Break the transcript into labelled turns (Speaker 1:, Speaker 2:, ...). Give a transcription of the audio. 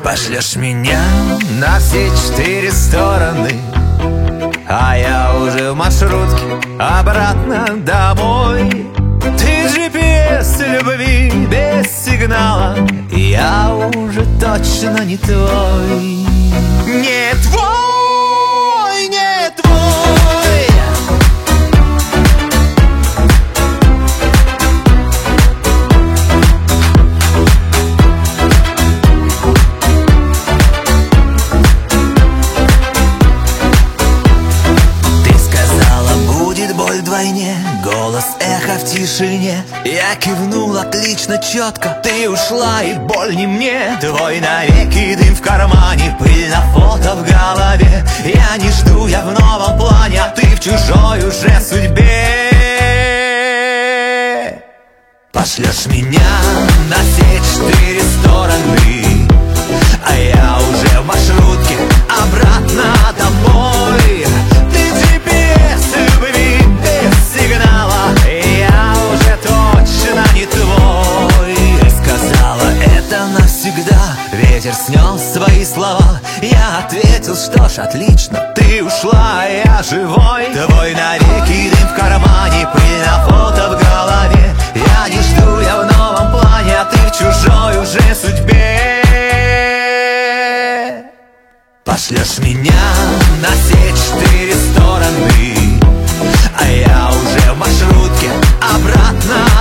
Speaker 1: Пошлешь меня на все 4 стороны, а я уже в маршрутке обратно домой. Ты GPS любви без сигнала, я уже точно не твой. Не твой, не твой. Вдвойне, голос эхо в тишине. Я кивнул отлично, четко. Ты ушла, и боль не мне. Твой навеки дым в кармане, пыль на фото в голове. Я не жду, я в новом плане, а ты в чужой уже судьбе. Пошлешь меня на все 4 стороны, а я уже в маршрутке обратно домой. Ты GPS любви без сигнала, я уже точно не твой. Ты сказала это навсегда, ветер снес свои слова. Я ответил, что ж, отлично, ты ушла, а я живой. Твой навеки дым в кармане, пыль на фото в голове. Я не жду, я в новом плане, а ты в чужой уже судьбе. Пошлешь меня на все 4 стороны, а я уже в маршрутке обратно